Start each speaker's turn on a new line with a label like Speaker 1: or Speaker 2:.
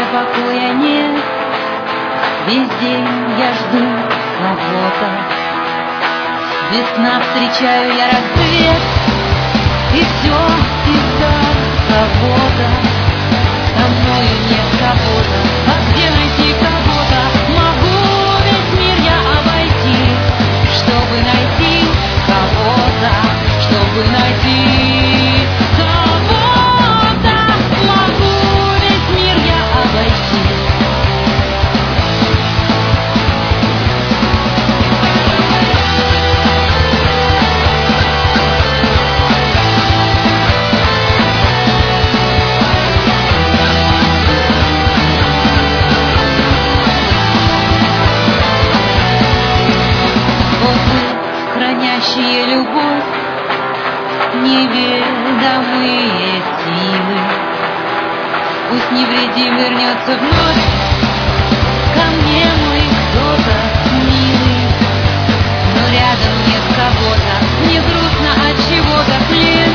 Speaker 1: покоя нет, весь день я жду кого-то. Весна встречаю я рассвет, и все из-за кого-то. Со мною нет кого-то, а где найти кого-то? Могу весь мир я обойти, чтобы найти кого-то, чтобы найти кого-то. Могу весь мир я обойти. Хранящие любовь, неведомые силы, пусть невредим вернется вновь ко мне мой кто-то милый. Но рядом нет кого-то, мне грустно от чего-то.